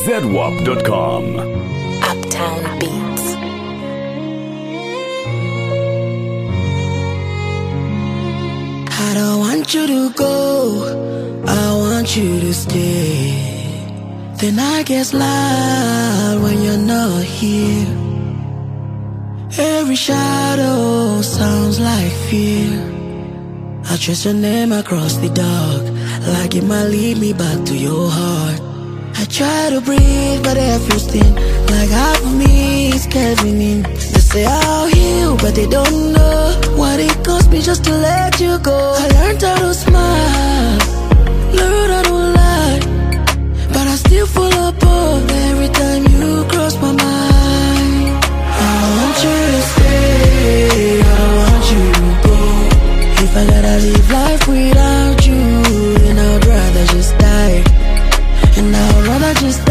ZWAP.com. Uptown Beats. I don't want you to go, I want you to stay. Then I get loud when you're not here. Every shadow sounds like fear. I trace your name across the dark, like it might lead me back to your heart. I try to breathe, but air feels thin, like half of me is caving in. They say I'll heal, but they don't know what it cost me just to let you go. I learned how to smile, learned how to lie, but I still fall apart every time you cross my mind. I want you to stay, I want you to go. If I gotta live life without you, then I'd rather just die. And I'd rather just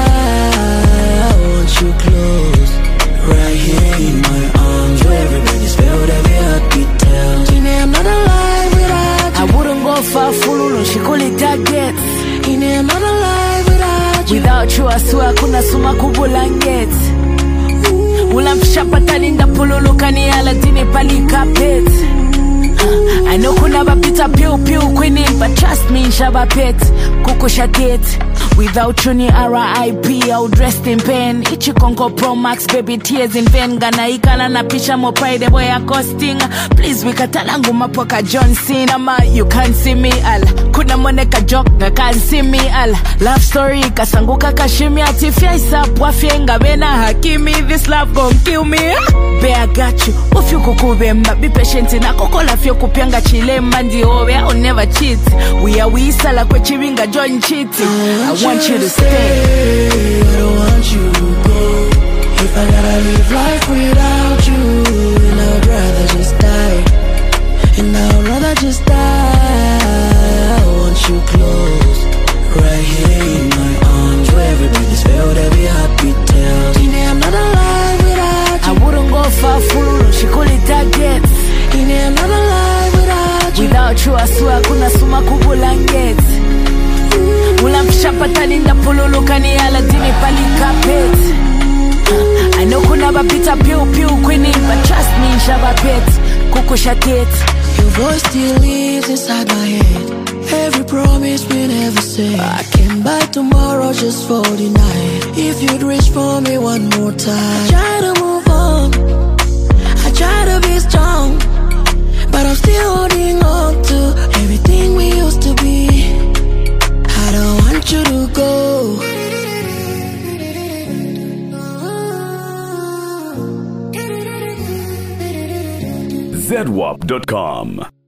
die. I want you close, right here in my arms, where everybody's felt every heartbeat tells. I'm not alive without you. I wouldn't go far, full, she call it target. I'm not alive without you. Without you, I swear, kuna suma kubulanget. Ulampisha patalinda pululu kani ala dini pali kapet. I know kuna bapita piu piu kwini, but trust me, shaba pet, kuku shaket. Without you ni RIP, I would rest in pain. Ichi Conco Pro Max, baby, tears in vain. Gana ikala na pisha mo pride boy accosting. Please wikatalangu mapoka John Cena. Ma, you can't see me al. Kuna moneka joke, na can't see me al. Love story, kasanguka kashimi. Atifya isap, wafyenga bena hakimi. This love gon' kill me. Be, I got you. Ufyu kukubemba, be patient na kokola fyo kupyanga chile mandi owe. I'll never cheat. We are we sala kwe chivinga John cheating. I want you to stay. I don't want you to go. If I gotta live life without you, then I'd rather just die. And I'd rather just die. I want you close, right here in my arms, where everybody's felt every heartbeat tells. I'm not alive without you. I wouldn't go far, full, she call it target. I'm not alive without you. Without you, I swear, kuna suma kubulanget. Ulampisha patalinda pululu kani ala dini pali kapet. I know kuna bapita piu piu kwini, but trust me, shaba pet, kuku shaket. Your voice still lives inside my head. Every promise we never said. I can buy tomorrow just for the night. If you'd reach for me one more time. I try to move on, I try to be strong, but I'm still holding on to everything we used to be. I don't want you to go. ZWAP.com.